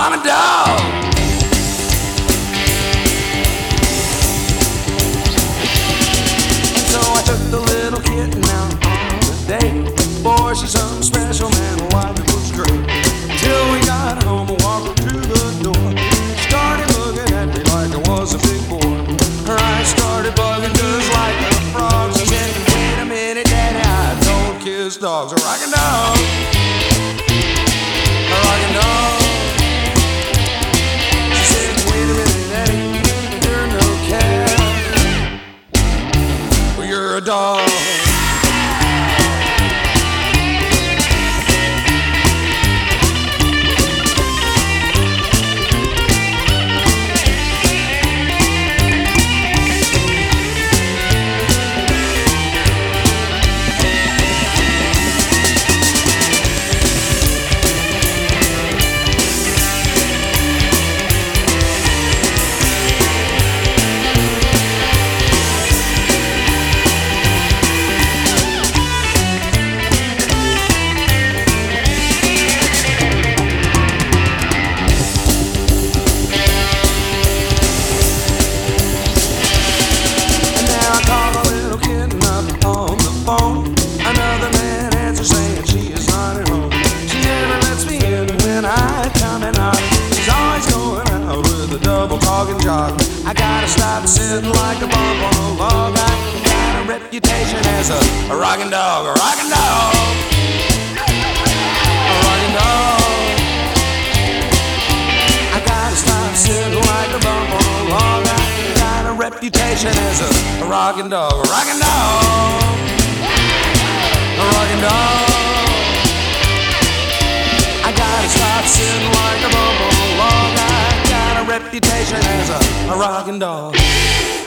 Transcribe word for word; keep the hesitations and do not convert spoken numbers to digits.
rockin' dog. And so I took the little kitten out on a date. Boy, she's something special, man, life it was great. Till we got home and walked her to the door. Started looking at me like I was a big boy. Her eyes started bugging just like a frog. She said, wait a minute, Daddy, I don't kiss dogs. A rockin' dog, a rockin' dog. She said, wait a minute, Daddy, you're no cat, well, you're a dog. Another man answers saying she is not at home. She never lets me in when I come and knock. She's always going out with a double talking jock. I gotta stop sitting like a bump on a log. I got a reputation as a, a rockin' dog, a rockin' dog, a rockin' dog. I gotta stop sitting like a bump on a log. I got a reputation as a, a rockin' dog, a rockin' dog, a rockin' dog. I gotta stop sitting like a bump on a log. I got a reputation as a, a rockin' dog.